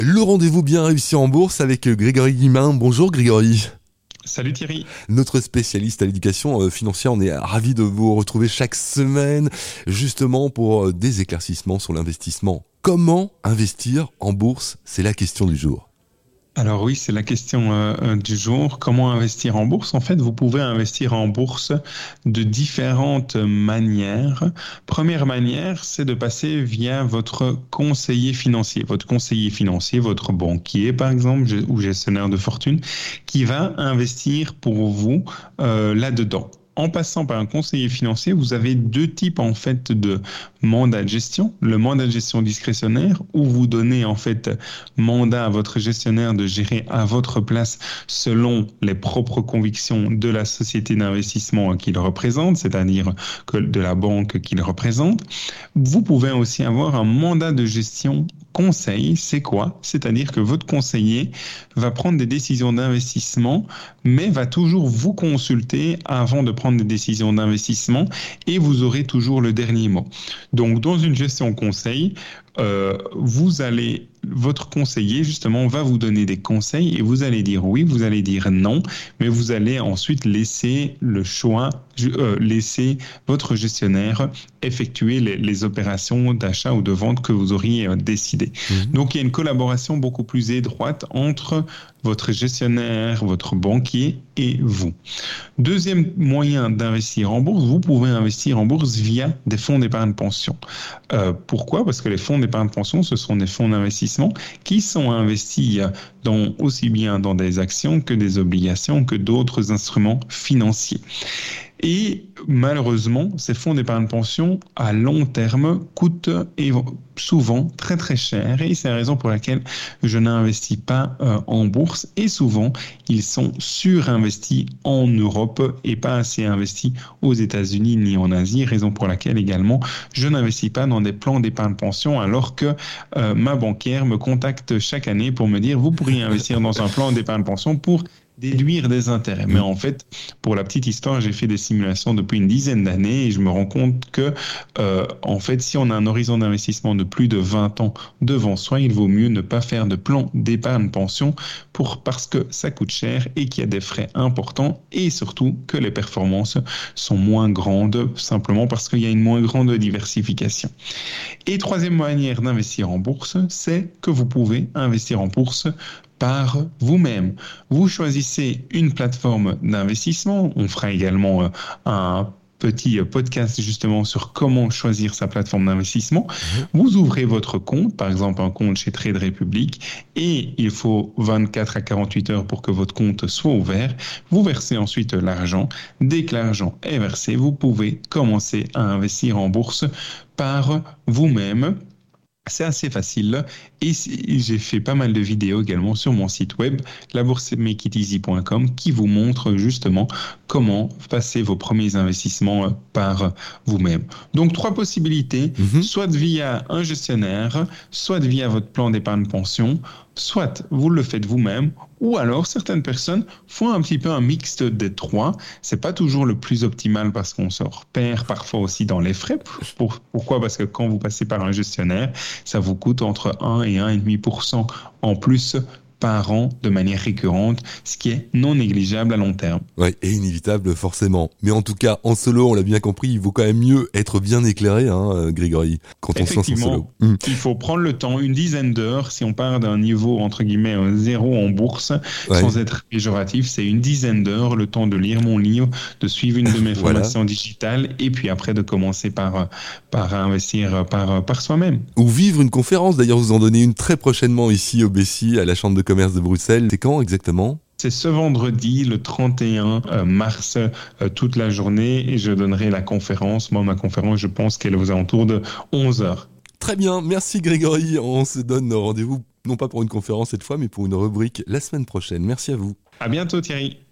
Le rendez-vous bien réussi en bourse avec Grégory Guillemin. Bonjour Grégory. Salut Thierry. Notre spécialiste à l'éducation financière, on est ravis de vous retrouver chaque semaine justement pour des éclaircissements sur l'investissement. Comment investir en bourse? C'est la question du jour. Alors oui, c'est la question du jour. Comment investir en bourse? En fait, vous pouvez investir en bourse de différentes manières. Première manière, c'est de passer via votre conseiller financier. Votre conseiller financier, votre banquier par exemple, ou gestionnaire de fortune, qui va investir pour vous là-dedans. En passant par un conseiller financier, vous avez deux types en fait de mandat de gestion. Le mandat de gestion discrétionnaire où vous donnez en fait mandat à votre gestionnaire de gérer à votre place selon les propres convictions de la société d'investissement qu'il représente, c'est-à-dire que de la banque qu'il représente. Vous pouvez aussi avoir un mandat de gestion conseil. C'est quoi? C'est-à-dire que votre conseiller va prendre des décisions d'investissement, mais va toujours vous consulter avant de prendre des décisions d'investissement et vous aurez toujours le dernier mot. Donc, dans une gestion conseil, votre conseiller justement va vous donner des conseils et vous allez dire oui, vous allez dire non, mais vous allez ensuite laisser le choix, laisser votre gestionnaire effectuer les opérations d'achat ou de vente que vous auriez décidé. Donc il y a une collaboration beaucoup plus étroite entre votre gestionnaire, votre banquier et vous. Deuxième moyen d'investir en bourse, vous pouvez investir en bourse via des fonds d'épargne pension. Pourquoi? Parce que les fonds d'épargne pension, ce sont des fonds d'investissement qui sont investis aussi bien dans des actions que des obligations que d'autres instruments financiers. Et malheureusement, ces fonds d'épargne pension à long terme coûtent souvent très très cher et c'est la raison pour laquelle je n'investis pas en bourse et souvent ils sont surinvestis en Europe et pas assez investis aux États-Unis ni en Asie, raison pour laquelle également je n'investis pas dans des plans d'épargne pension alors que ma banquière me contacte chaque année pour me dire vous pourriez investir dans un plan d'épargne pension pour déduire des intérêts. Mais en fait, pour la petite histoire, j'ai fait des simulations depuis une dizaine d'années et je me rends compte que, en fait, si on a un horizon d'investissement de plus de 20 ans devant soi, il vaut mieux ne pas faire de plan d'épargne pension parce que ça coûte cher et qu'il y a des frais importants et surtout que les performances sont moins grandes simplement parce qu'il y a une moins grande diversification. Et troisième manière d'investir en bourse, c'est que vous pouvez investir en bourse par vous-même. Vous choisissez une plateforme d'investissement. On fera également un petit podcast justement sur comment choisir sa plateforme d'investissement. Vous ouvrez votre compte, par exemple un compte chez Trade Republic, et il faut 24 à 48 heures pour que votre compte soit ouvert. Vous versez ensuite l'argent. Dès que l'argent est versé, vous pouvez commencer à investir en bourse par vous-même. C'est assez facile et j'ai fait pas mal de vidéos également sur mon site web labourse-make-it-easy.com qui vous montre justement comment passer vos premiers investissements par vous-même. Donc 3 possibilités, soit via un gestionnaire, soit via votre plan d'épargne pension, soit vous le faites vous-même ou alors certaines personnes font un petit peu un mixte des 3. C'est pas toujours le plus optimal parce qu'on se repère parfois aussi dans les frais. Pourquoi? Parce que quand vous passez par un gestionnaire, ça vous coûte entre 1 et 1,5% en plus par an de manière récurrente, ce qui est non négligeable à long terme. Ouais, et inévitable forcément. Mais en tout cas, en solo, on l'a bien compris, il vaut quand même mieux être bien éclairé, Grégory, quand on se lance en solo. Il faut prendre le temps, une dizaine d'heures, si on part d'un niveau, entre guillemets, 0 en bourse, sans être péjoratif, c'est une dizaine d'heures, le temps de lire mon livre, de suivre une de mes formations digitales, et puis après de commencer par investir par soi-même. Ou vivre une conférence, d'ailleurs vous en donnez une très prochainement ici au Bessie, à la Chambre de commerce de Bruxelles. C'est quand exactement ? C'est ce vendredi, le 31 mars, toute la journée, et je donnerai la conférence. Moi, ma conférence, je pense qu'elle est aux alentours de 11h. Très bien, merci Grégory. On se donne rendez-vous, non pas pour une conférence cette fois, mais pour une rubrique la semaine prochaine. Merci à vous. À bientôt Thierry.